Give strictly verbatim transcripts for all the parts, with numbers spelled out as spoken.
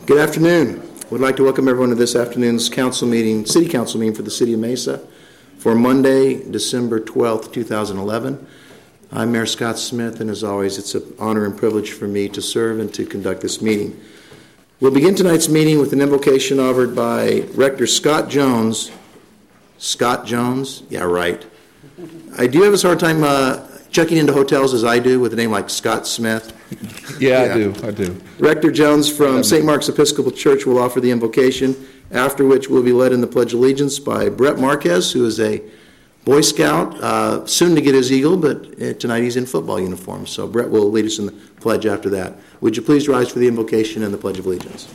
Good afternoon. We'd like to welcome everyone to this afternoon's council meeting, city council meeting for the city of Mesa for Monday, December twelfth, two thousand eleven. I'm Mayor Scott Smith, and as always, it's an honor and privilege for me to serve and to conduct this meeting. We'll begin tonight's meeting with an invocation offered by Rector Scott Jones. Scott Jones? Yeah, right. I do have a hard time uh, checking into hotels as I do with a name like Scott Smith. Yeah, yeah, I do. I do. Rector Jones from Saint Mark's Episcopal Church will offer the invocation, after which we'll be led in the Pledge of Allegiance by Brett Marquez, who is a Boy Scout, uh, soon to get his Eagle, but uh, tonight he's in football uniform. So Brett will lead us in the pledge after that. Would you please rise for the invocation and the Pledge of Allegiance?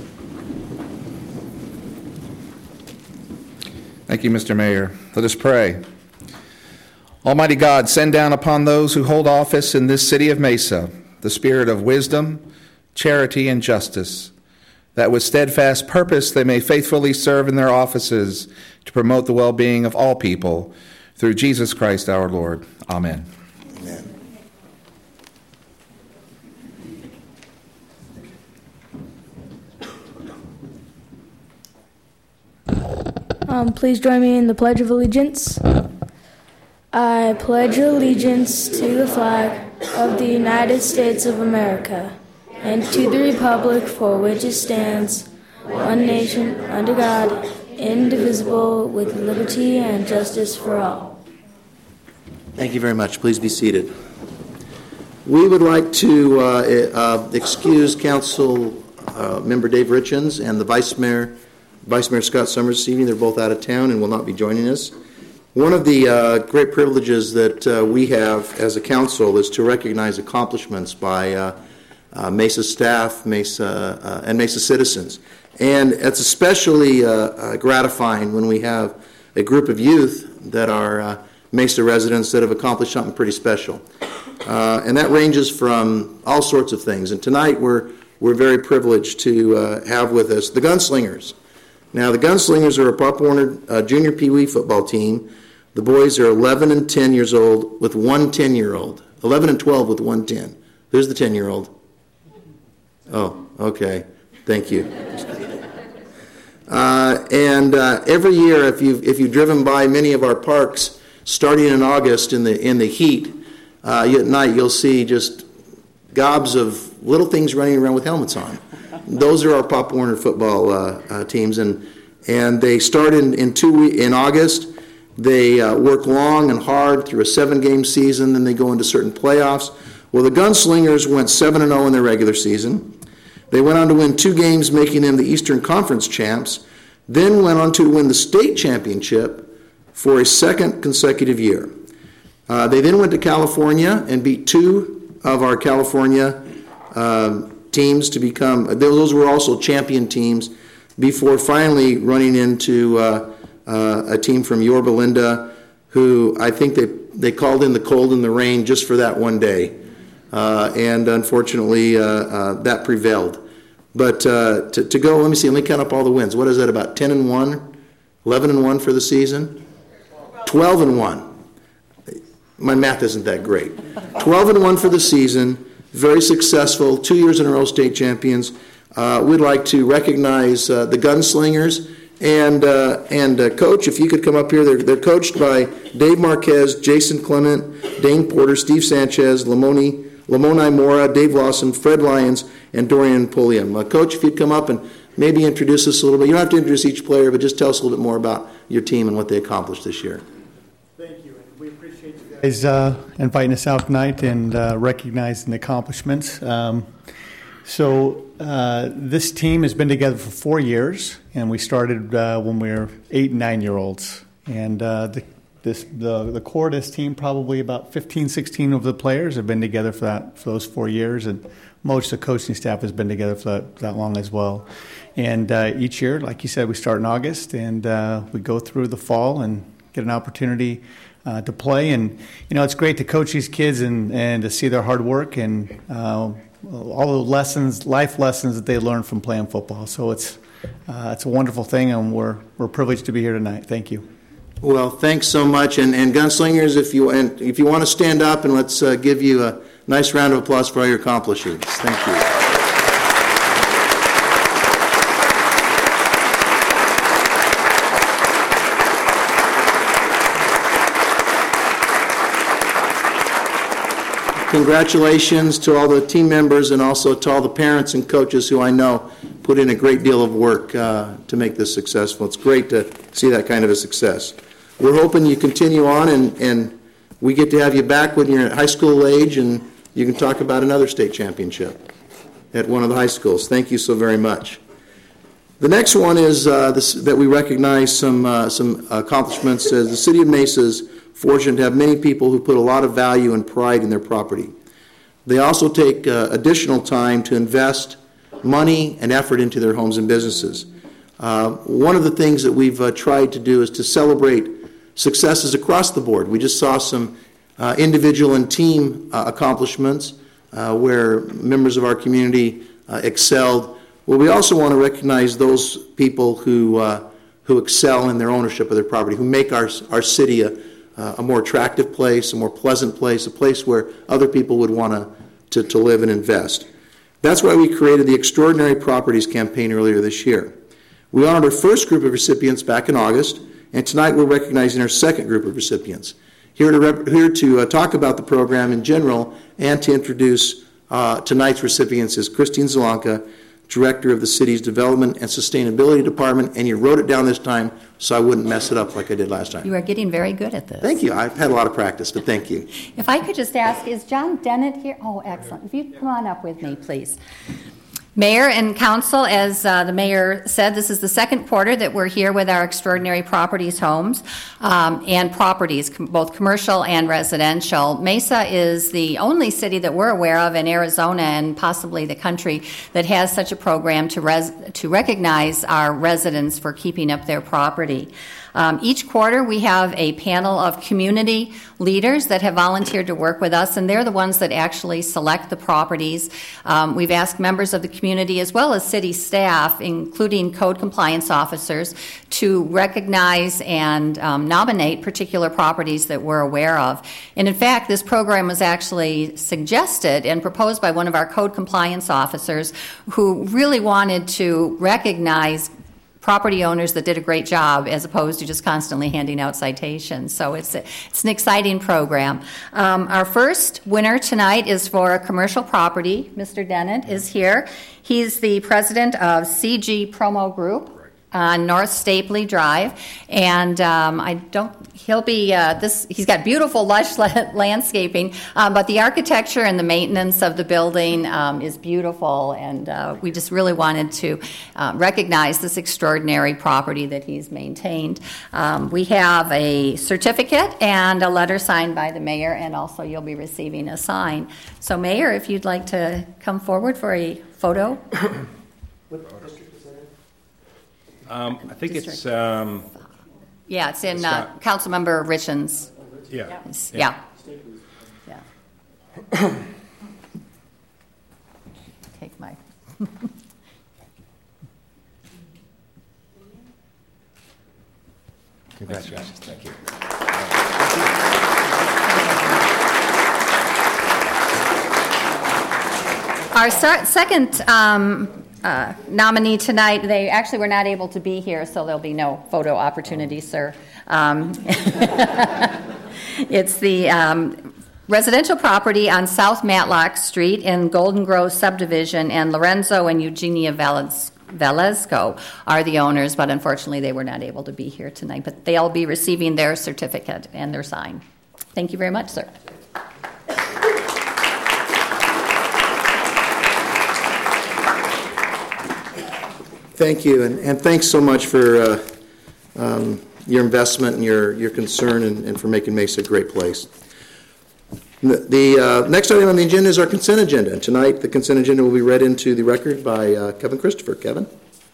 Thank you, Mister Mayor. Let us pray. Almighty God, send down upon those who hold office in this city of Mesa the spirit of wisdom, charity, and justice, that with steadfast purpose they may faithfully serve in their offices to promote the well-being of all people, through Jesus Christ our Lord. Amen. Amen. Um, please join me in the Pledge of Allegiance. I pledge allegiance to the flag of the United States of America and to the republic for which it stands, one nation, under God, indivisible, with liberty and justice for all. Thank you very much. Please be seated. We would like to uh, uh, excuse Council uh, Member Dave Richens and the Vice Mayor, Vice Mayor Scott Summers this evening. They're both out of town and will not be joining us. One of the uh, great privileges that uh, we have as a council is to recognize accomplishments by uh, uh, Mesa staff, Mesa uh, and Mesa citizens. And it's especially uh, uh, gratifying when we have a group of youth that are uh, Mesa residents that have accomplished something pretty special. Uh, and that ranges from all sorts of things. And tonight we're we're very privileged to uh, have with us the Gunslingers. Now, the Gunslingers are a Pop Warner uh, junior Pee Wee football team. The boys are eleven and ten years old with one ten-year-old. eleven and twelve with one ten. Who's the ten-year-old? Oh, okay. Thank you. Uh, and uh, every year, if you've, if you've driven by many of our parks, starting in August in the in the heat, uh, at night you'll see just gobs of little things running around with helmets on. Those are our Pop Warner football uh, uh, teams, and and they start in in two in August. They uh, work long and hard through a seven-game season, then they go into certain playoffs. Well, the Gunslingers went seven and oh in their regular season. They went on to win two games, making them the Eastern Conference champs, then went on to win the state championship for a second consecutive year. Uh, they then went to California and beat two of our California uh, teams to become, those were also champion teams, before finally running into uh, Uh, a team from Yorba Linda, who I think they they called in the cold and the rain just for that one day, uh, and unfortunately uh, uh, that prevailed. But uh, to, to go, let me see, let me count up all the wins. What is that, about ten and one, eleven and one for the season? twelve and one. My math isn't that great. twelve and one for the season, very successful, two years in a row state champions. Uh, we'd like to recognize uh, the Gunslingers. And uh, and uh, Coach, if you could come up here, they're, they're coached by Dave Marquez, Jason Clement, Dane Porter, Steve Sanchez, Lamoni, Lamoni Mora, Dave Lawson, Fred Lyons, and Dorian Pulliam. Uh, Coach, if you'd come up and maybe introduce us a little bit. You don't have to introduce each player, but just tell us a little bit more about your team and what they accomplished this year. Thank you. We appreciate you guys uh, inviting us out tonight and uh, recognizing the accomplishments. Um, So uh, this team has been together for four years, and we started uh, when we were eight and nine-year-olds. And uh, the, this, the the core of this team, probably about fifteen, sixteen of the players have been together for that for those four years, and most of the coaching staff has been together for that, for that long as well. And uh, each year, like you said, we start in August, and uh, we go through the fall and get an opportunity uh, to play. And you know, it's great to coach these kids and and to see their hard work and. Uh, all the lessons, life lessons that they learn from playing football. So it's uh, it's a wonderful thing, and we're we're privileged to be here tonight. Thank you. Well, thanks so much. And, and Gunslingers, if you and if you want to stand up, and let's uh, give you a nice round of applause for all your accomplishments. Thank you. congratulations to all the team members and also to all the parents and coaches who I know put in a great deal of work uh, to make this successful. It's great to see that kind of a success. We're hoping you continue on and, and we get to have you back when you're at high school age and you can talk about another state championship at one of the high schools. Thank you so very much. The next one is uh, this, that we recognize some uh, some accomplishments. As the City of Mesa is fortunate to have many people who put a lot of value and pride in their property. They also take uh, additional time to invest money and effort into their homes and businesses. Uh, one of the things that we've uh, tried to do is to celebrate successes across the board. We just saw some uh, individual and team uh, accomplishments uh, where members of our community uh, excelled. Well, we also want to recognize those people who uh, who excel in their ownership of their property, who make our our city a, a more attractive place, a more pleasant place, a place where other people would want to, to live and invest. That's why we created the Extraordinary Properties campaign earlier this year. We honored our first group of recipients back in August, and tonight we're recognizing our second group of recipients. Here to, rep- here to uh, talk about the program in general and to introduce uh, tonight's recipients is Christine Zalanka, Director of the city's Development and Sustainability Department, and you wrote it down this time so I wouldn't mess it up like I did last time. You are getting very good at this. Thank you. I've had a lot of practice, but thank you. If I could just ask, is John Dennett here? Oh, excellent. If you come on up with me, please. Mayor and Council, as uh, the Mayor said, this is the second quarter that we're here with our Extraordinary Properties homes um, and properties, com- both commercial and residential. Mesa is the only city that we're aware of in Arizona and possibly the country that has such a program to, res- to recognize our residents for keeping up their property. Um, each quarter we have a panel of community leaders that have volunteered to work with us, and they're the ones that actually select the properties. Um, we've asked members of the community as well as city staff, including code compliance officers, to recognize and um, nominate particular properties that we're aware of. And in fact, this program was actually suggested and proposed by one of our code compliance officers who really wanted to recognize property owners that did a great job as opposed to just constantly handing out citations. So it's a, it's an exciting program. Um, our first winner tonight is for a commercial property. Mister Dennett is here. He's the president of C G Promo Group on North Stapley Drive, and um, I don't. He'll be uh, this. He's got beautiful, lush la- landscaping, um, but the architecture and the maintenance of the building um, is beautiful, and uh, we just really wanted to uh, recognize this extraordinary property that he's maintained. Um, we have a certificate and a letter signed by the mayor, and also you'll be receiving a sign. So, Mayor, if you'd like to come forward for a photo. Um, I think it's, um, yeah, it's in uh, Councilmember Richens. yeah. Yeah. Yeah. Take my. Congratulations. Thank you. Our se- second um, uh, nominee tonight, they actually were not able to be here, so there'll be no photo opportunity, sir. Um, it's the um, residential property on South Matlock Street in Golden Grove Subdivision, and Lorenzo and Eugenia Velez- Velezco are the owners, but unfortunately they were not able to be here tonight. But they'll be receiving their certificate and their sign. Thank you very much, sir. Thank you, and, and thanks so much for uh, um, your investment and your, your concern and, and for making Mesa a great place. The, the uh, next item on the agenda is our consent agenda, and tonight the consent agenda will be read into the record by uh, Kevin Christopher. Kevin?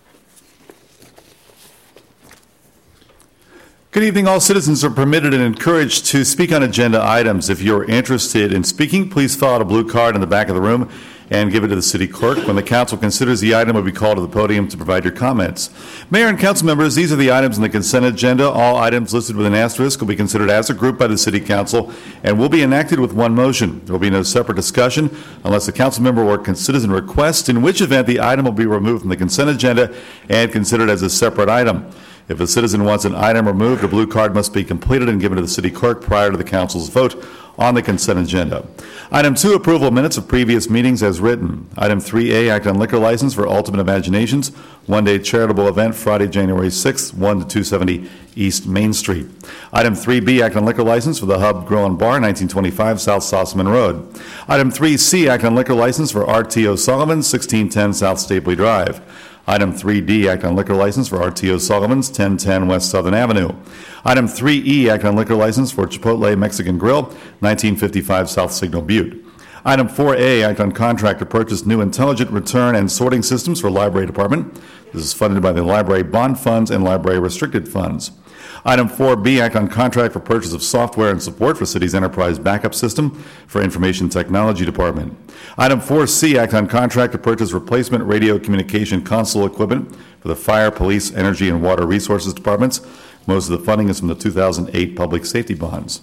Good evening. All citizens are permitted and encouraged to speak on agenda items. If you're interested in speaking, please fill out a blue card in the back of the room and give it to the city clerk. When the council considers the item, will be called to the podium to provide your comments. Mayor and council members, these are the items in the consent agenda. All items listed with an asterisk will be considered as a group by the city council and will be enacted with one motion. There will be no separate discussion unless the council member or citizen requests, in which event the item will be removed from the consent agenda and considered as a separate item. If a citizen wants an item removed, a blue card must be completed and given to the city clerk prior to the council's vote on the consent agenda. Item two, approval of minutes of previous meetings as written. Item three A, act on liquor license for Ultimate Imaginations, one-day charitable event, Friday, January sixth, one to two seventy East Main Street. Item three B, act on liquor license for the Hub Grill and Bar, nineteen twenty-five South Sossaman Road. Item three C, act on liquor license for R T O'Sullivan, sixteen ten South Stapley Drive. Item three D, act on liquor license for R T O'Sullivan's, ten ten West Southern Avenue. Item three E, act on liquor license for Chipotle Mexican Grill, nineteen fifty-five South Signal Butte. Item four A, act on contract to purchase new intelligent return and sorting systems for Library Department. This is funded by the Library Bond Funds and Library Restricted Funds. Item four B, act on contract for purchase of software and support for City's Enterprise Backup System for Information Technology Department. Item four C, act on contract to purchase replacement radio communication console equipment for the Fire, Police, Energy, and Water Resources Departments. Most of the funding is from the two thousand eight Public Safety Bonds.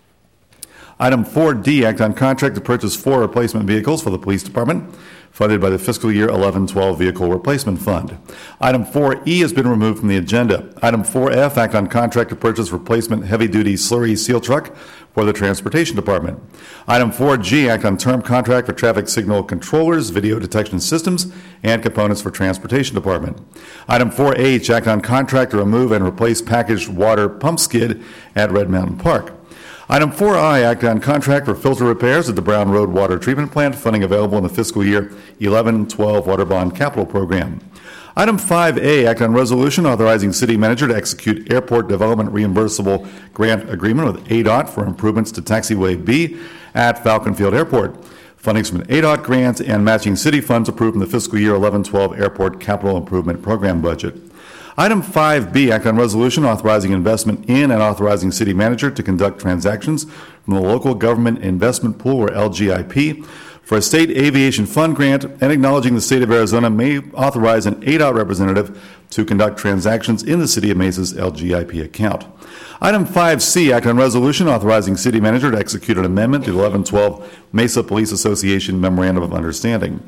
Item four D, act on contract to purchase four replacement vehicles for the Police Department, funded by the fiscal year eleven twelve Vehicle Replacement Fund. Item four E has been removed from the agenda. Item four F, act on contract to purchase replacement heavy-duty slurry seal truck for the Transportation Department. Item four G, act on term contract for traffic signal controllers, video detection systems, and components for Transportation Department. Item four H, act on contract to remove and replace packaged water pump skid at Red Mountain Park. Item four I, act on contract for filter repairs at the Brown Road Water Treatment Plant, funding available in the fiscal year eleven twelve Water Bond Capital Program. Item five A, act on resolution authorizing city manager to execute airport development reimbursable grant agreement with A D O T for improvements to taxiway B at Falcon Field Airport. Funding from an A D O T grant and matching city funds approved in the fiscal year eleven twelve Airport Capital Improvement Program budget. Item five B, act on resolution authorizing investment in and authorizing city manager to conduct transactions from the Local Government Investment Pool, or L G I P, for a state aviation fund grant, and acknowledging the state of Arizona may authorize an A D O T representative to conduct transactions in the city of Mesa's L G I P account. Item five C, act on resolution authorizing city manager to execute an amendment to the eleven twelve Mesa Police Association Memorandum of Understanding.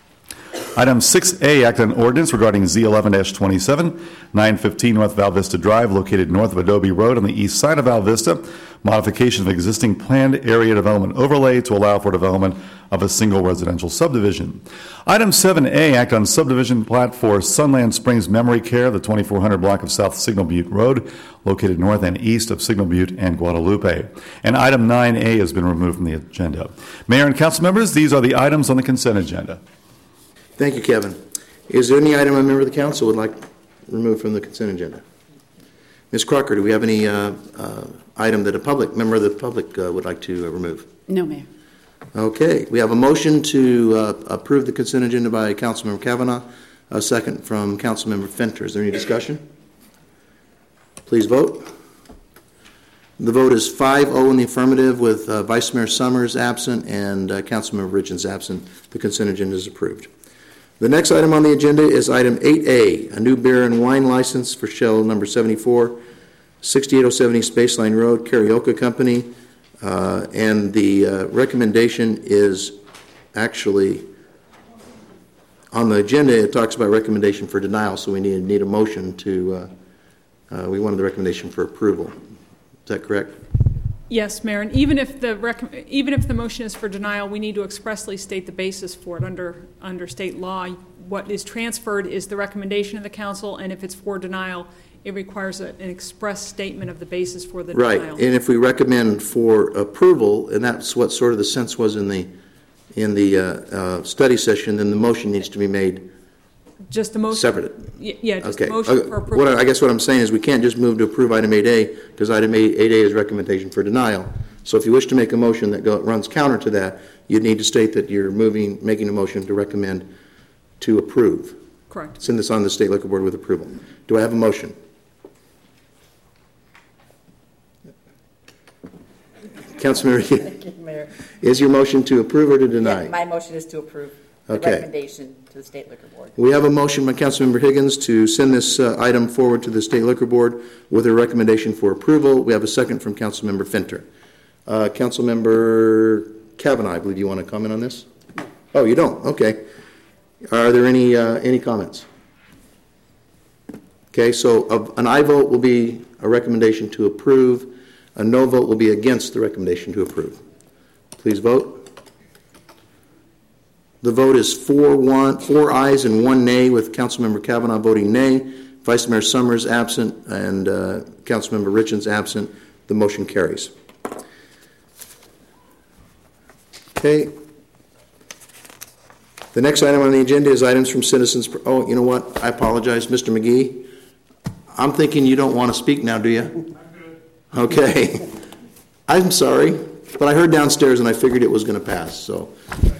Item six A, act on ordinance regarding Z eleven twenty-seven, nine fifteen North Val Vista Drive, located north of Adobe Road on the east side of Val Vista, modification of existing planned area development overlay to allow for development of a single residential subdivision. Item seven A, act on subdivision plat for Sunland Springs Memory Care, the twenty-four hundred block of South Signal Butte Road, located north and east of Signal Butte and Guadalupe. And item nine A has been removed from the agenda. Mayor and council members, these are the items on the consent agenda. Thank you, Kevin. Is there any item a member of the council would like removed from the consent agenda? Miz Crocker, do we have any uh, uh, item that a public member of the public uh, would like to uh, remove? No, Mayor. Okay. We have a motion to uh, approve the consent agenda by Councilmember Kavanaugh, a second from Councilmember Fenter. Is there any discussion? Please vote. The vote is five oh in the affirmative, with uh, Vice Mayor Summers absent and uh, Councilmember Richens absent. The consent agenda is approved. The next item on the agenda is item eight A, a new beer and wine license for Shell number seventy-four, sixty-eight oh seven East Baseline Road, Karaoke Company. Uh, and the uh, recommendation is actually on the agenda. It talks about recommendation for denial, so we need, need a motion to, uh, uh, we wanted the recommendation for approval. Is that correct? Yes, Mayor, and even if the rec- even if the motion is for denial, we need to expressly state the basis for it under under state law. What is transferred is the recommendation of the council, and if it's for denial, it requires a, an express statement of the basis for the right. denial. Right, and if we recommend for approval, and that's what sort of the sense was in the in the uh, uh, study session, then the motion needs to be made just the motion separate. Yeah, just okay. the motion uh, for approval. What I, I guess what I'm saying is we can't just move to approve item eight A, because item eight A is recommendation for denial. So if you wish to make a motion that go, runs counter to that, you'd need to state that you're moving, making a motion to recommend to approve. Correct. Send this on to the State Liquor Board with approval. Do I have a motion? Councilmember, Thank you, Mayor. Is your motion to approve or to deny? Yeah, my motion is to approve the Okay. recommendation to the State Liquor Board. We have a motion by Councilmember Higgins to send this uh, item forward to the State Liquor Board with a recommendation for approval. We have a second from Councilmember Fenter. Uh, Councilmember Kavanaugh, I believe you want to comment on this? Oh, you don't? Okay. Are there any uh, any comments? Okay, so uh, an aye vote will be a recommendation to approve. A no vote will be against the recommendation to approve. Please vote. The vote is four, one, four ayes and one nay, with Councilmember Kavanaugh voting nay, Vice Mayor Summers absent, and uh, Councilmember Richens absent. The motion carries. Okay. The next item on the agenda is items from citizens. Oh, you know what? I apologize, Mister McGee. I'm thinking you don't want to speak now, do you? Okay. I'm sorry, but I heard downstairs and I figured it was going to pass, so.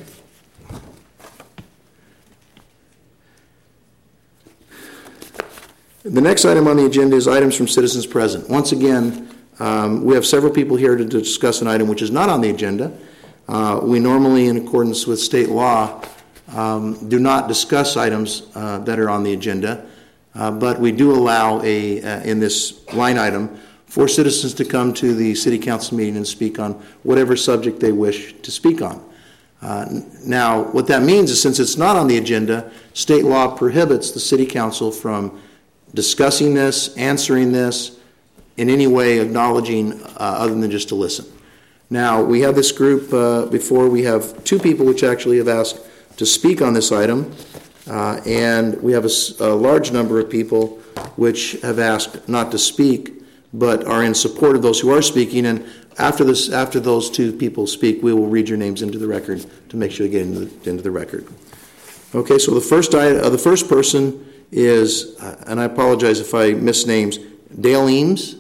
The next item on the agenda is items from citizens present. Once again, um, we have several people here to discuss an item which is not on the agenda. Uh, we normally, in accordance with state law, um, do not discuss items uh, that are on the agenda, uh, but we do allow a uh, in this line item for citizens to come to the city council meeting and speak on whatever subject they wish to speak on. Uh, now, what that means is, since it's not on the agenda, state law prohibits the city council from discussing this, answering this, in any way acknowledging uh, other than just to listen. Now, we have this group uh, before. We have two people which actually have asked to speak on this item, uh, and we have a, a large number of people which have asked not to speak, but are in support of those who are speaking. And after this, after those two people speak, we will read your names into the record to make sure they get into the, into the record. Okay, so the first, uh, the first person is, uh, and I apologize if I miss names, Dale Eames.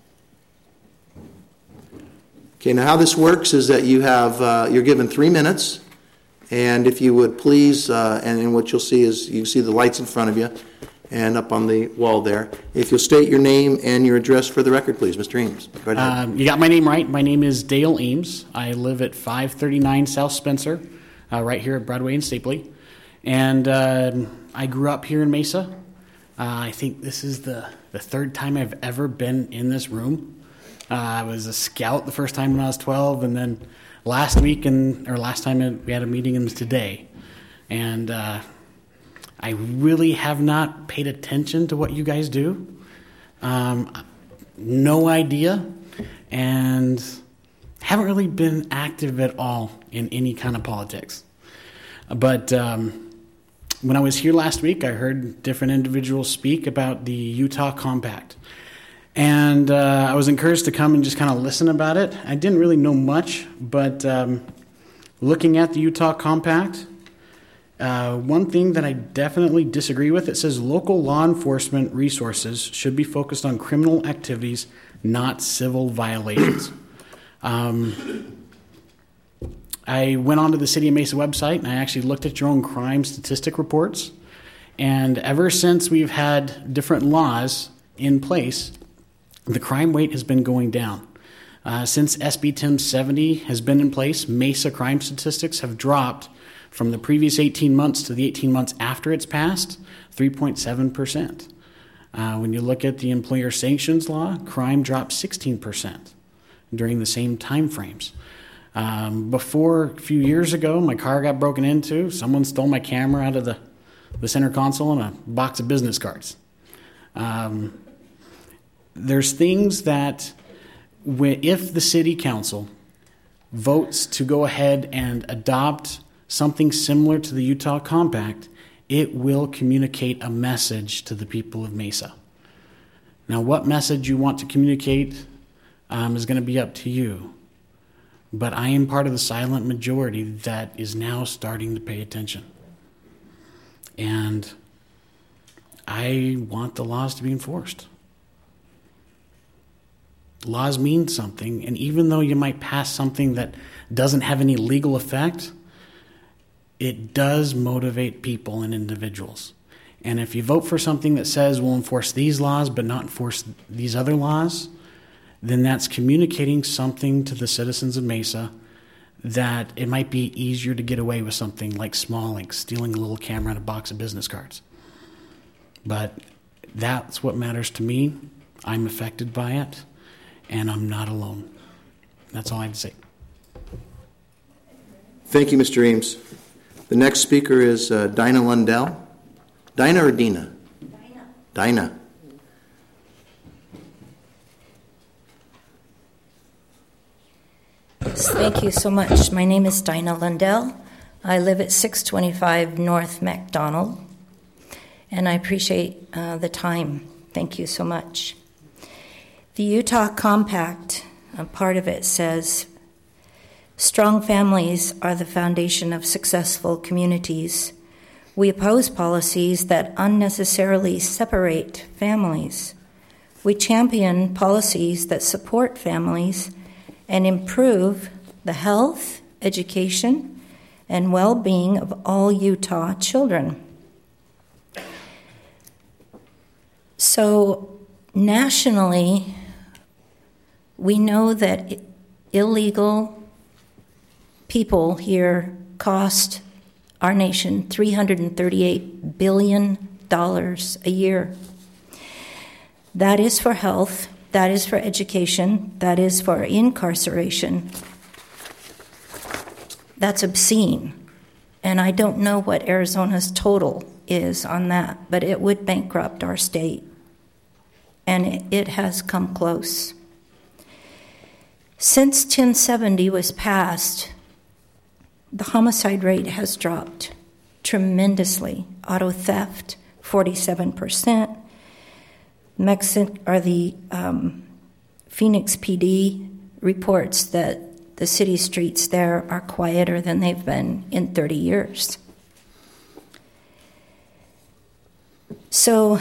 Okay, now how this works is that you have, uh, you're given three minutes, and if you would please, uh, and, and what you'll see is, you see the lights in front of you, and up on the wall there. If you'll state your name and your address for the record, please. Mister Eames, go right ahead. Um, you got my name right. My name is Dale Eames. I live at five thirty-nine South Spencer, uh, right here at Broadway and Stapley. And uh, I grew up here in Mesa. Uh, I think this is the, the third time I've ever been in this room. Uh, I was a scout the first time when I was twelve, and then last week, and or last time we had a meeting, and it was today. And uh, I really have not paid attention to what you guys do. Um, no idea, and haven't really been active at all in any kind of politics. But um, when I was here last week, I heard different individuals speak about the Utah Compact. And uh, I was encouraged to come and just kind of listen about it. I didn't really know much, but um, looking at the Utah Compact, uh, one thing that I definitely disagree with, it says local law enforcement resources should be focused on criminal activities, not civil violations. Um, I went onto the City of Mesa website, and I actually looked at your own crime statistic reports. And ever since we've had different laws in place, the crime rate has been going down. Uh, since S B ten seventy has been in place, Mesa crime statistics have dropped from the previous eighteen months to the eighteen months after it's passed, three point seven percent. Uh, when you look at the employer sanctions law, crime dropped sixteen percent during the same time frames. Um, before, a few years ago, my car got broken into. Someone stole my camera out of the, the center console and a box of business cards. Um, there's things that, if the city council votes to go ahead and adopt something similar to the Utah Compact, it will communicate a message to the people of Mesa. Now, what message you want to communicate um, is going to be up to you. But I am part of the silent majority that is now starting to pay attention. And I want the laws to be enforced. Laws mean something, and even though you might pass something that doesn't have any legal effect, it does motivate people and individuals. And if you vote for something that says we'll enforce these laws but not enforce these other laws, then that's communicating something to the citizens of Mesa that it might be easier to get away with something like small, like stealing a little camera and a box of business cards. But that's what matters to me. I'm affected by it, and I'm not alone. That's all I have to say. Thank you, Mister Eames. The next speaker is uh, Dinah Lundell. Dinah or Dina? Dinah. Dinah. Yes, thank you so much. My name is Dinah Lundell. I live at six twenty-five North MacDonald, and I appreciate uh, the time. Thank you so much. The Utah Compact, a part of it says, strong families are the foundation of successful communities. We oppose policies that unnecessarily separate families. We champion policies that support families and improve the health, education, and well-being of all Utah children. So nationally, we know that illegal people here cost our nation three hundred thirty-eight billion dollars a year. That is for health, that is for education, that is for incarceration. That's obscene. And I don't know what Arizona's total is on that, but it would bankrupt our state. And it, it has come close. Since ten seventy was passed, the homicide rate has dropped tremendously. Auto theft, forty-seven percent. Mexican, or the um, Phoenix P D reports that the city streets there are quieter than they've been in thirty years. So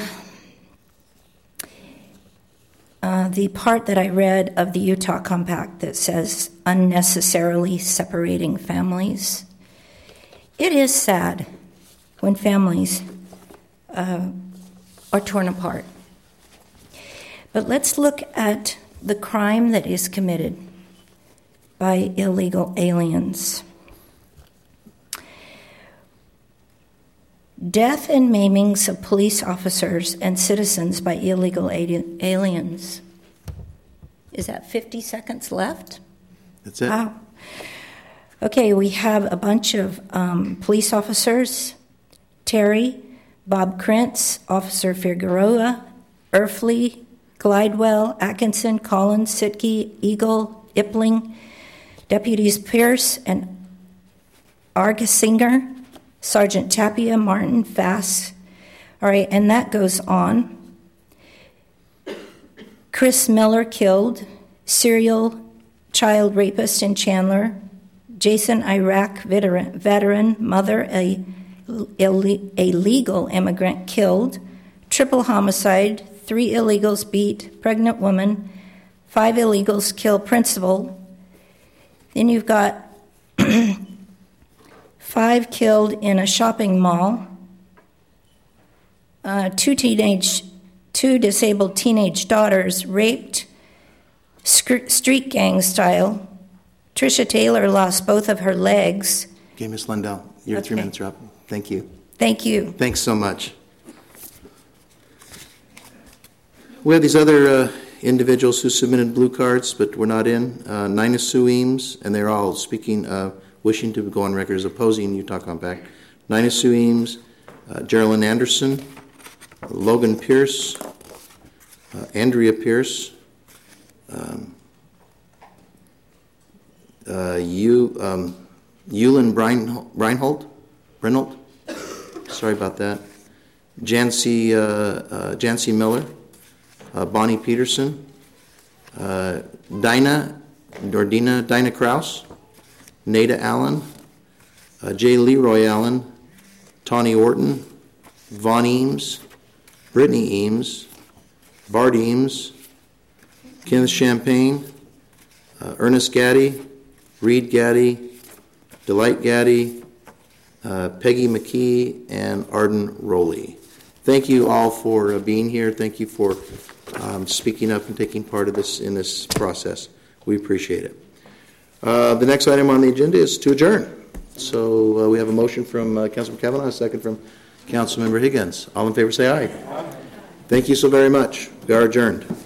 uh, the part that I read of the Utah Compact that says unnecessarily separating families, it is sad when families uh, are torn apart. But let's look at the crime that is committed by illegal aliens. Death and maimings of police officers and citizens by illegal aliens. Is that fifty seconds left? That's it. Wow. Okay, we have a bunch of um, police officers. Terry, Bob Krentz, Officer Figueroa, Erfley, Glidewell, Atkinson, Collins, Sitke, Eagle, Ipling, Deputies Pierce and Argesinger, Sergeant Tapia, Martin, Fass. All right, and that goes on. Chris Miller killed, serial child rapist in Chandler. Jason Iraq veteran, veteran mother, a, a legal immigrant killed. Triple homicide. Three illegals beat pregnant woman. Five illegals kill principal. Then you've got five killed in a shopping mall. Uh, two teenage, two disabled teenage daughters raped, sc- street gang style. Trisha Taylor lost both of her legs. Okay, Miz Lundell, your Okay. three minutes are up. Thank you. Thank you. Thanks so much. We have these other uh, individuals who submitted blue cards, but were not in. Uh, Nina Sue Eames, and they're all speaking, uh, wishing to go on record as opposing Utah Compact. Nina Sue Eames, uh, Geraldine Anderson, uh, Logan Pierce, uh, Andrea Pierce, um, uh, you, um, Eulin Brein- Breinholt, Breinholt, sorry about that, Jancy, uh, uh, Jancy Miller, Uh, Bonnie Peterson, uh, Dinah, or Dina, Dinah Kraus, Nada Allen, uh, J. Leroy Allen, Tawny Orton, Vaughn Eames, Brittany Eames, Bart Eames, Kenneth Champagne, uh, Ernest Gaddy, Reed Gaddy, Delight Gaddy, uh, Peggy McKee, and Arden Rowley. Thank you all for uh, being here. Thank you for um, speaking up and taking part of this in this process. We appreciate it. Uh, the next item on the agenda is to adjourn. So uh, we have a motion from uh, Councilman Kavanaugh, a second from Councilmember Higgins. All in favor say aye. Aye. Thank you so very much. We are adjourned.